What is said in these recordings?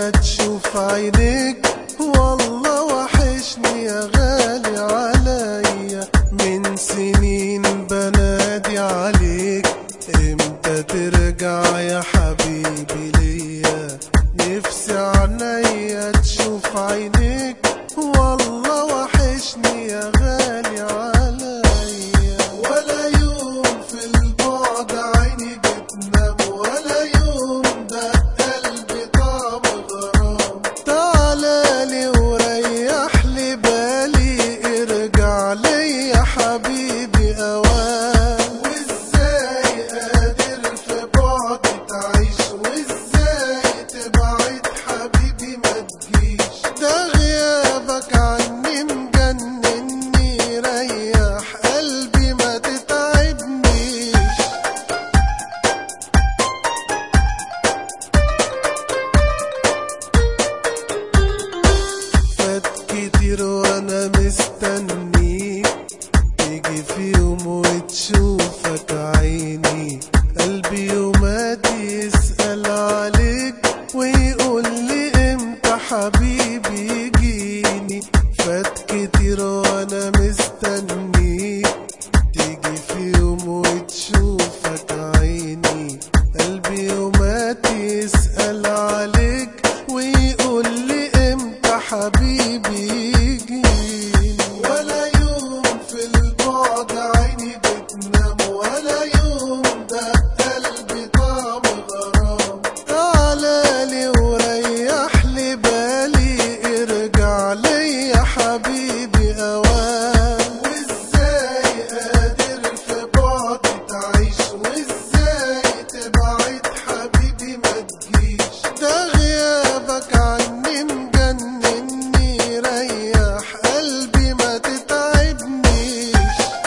عليا تشوف عينيك، والله وحشني يا غالي عليا. من سنين بنادي عليك، امتى ترجع يا حبيبي ليا؟ نفسي عينيا تشوف عينيك، والله وحشني يا غالي عليا. ولا يوم في البعد عيني بتنام، ولا يوم ده قلبي طعم غرام. تعالالي وريح لي بالي، ارجع لي يا حبيبي اوان. وازاي قادر في بعدي تعيش، وازاي تبعد حبيبي ما تجيش؟ ده غيابك عني مجنني، ريح قلبي ما تتعبنيش. فات كتير وانا مستنيك، تيجي في يوم وتشوفك عيني. قلبي يوماتي يسأل عليك، ويقول لي امتى حبيبي يجيني. فات كتير وانا مستنيك، تيجي في يوم وتشوفك عيني. قلبي يوماتي يسأل عليك، ويقول لي امتى حبيبي يجيني. ولا يوم في البعد عيني بتنام، ولا يوم ده قلبي طعم غرام. تعالالي وريح لي بالي، ارجع لي يا حبيبي اوان. وازاي قادر في بعدي تعيش، وازاي تبعد حبيبي ما تجيش؟ ده غيابك عني مجنني، ريح قلبي ما تتعبنيش.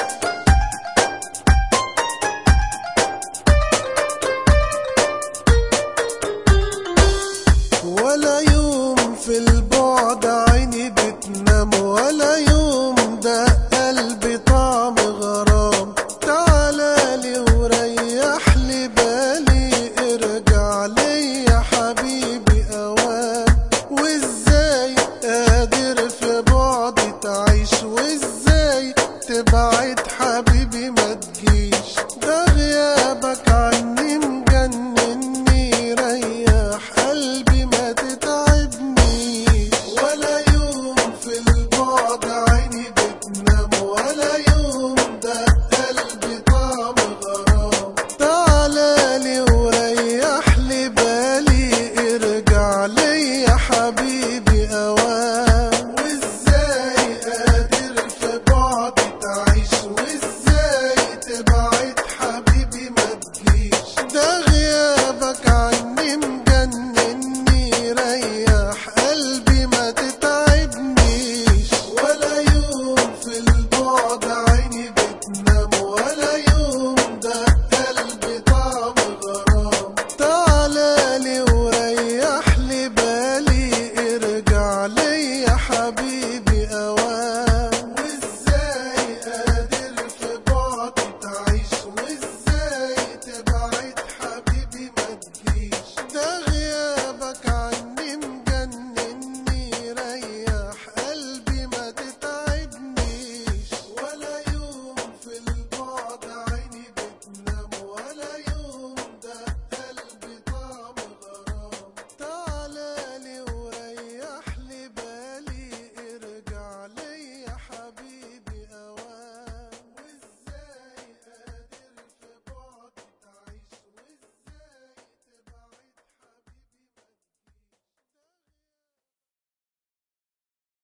ولا يوم في البعد عيني بتنام، ولا يوم ده قلبي طعم غرام. تعالالي وريح لي بالي، ارجع لي يا حبيبي اوان. وازاي قادر في بعدي تعيش، وازاي تبعد حبيبي ما تجيش؟ ده غيابك عني مجنني، ريح قلبي ما تتعبنيش. ولا يوم في البعد عيني بتنام، ولا يوم ده قلبي طعم غرام. تعالالي وريح لي بالي، ارجع لي يا حبيبي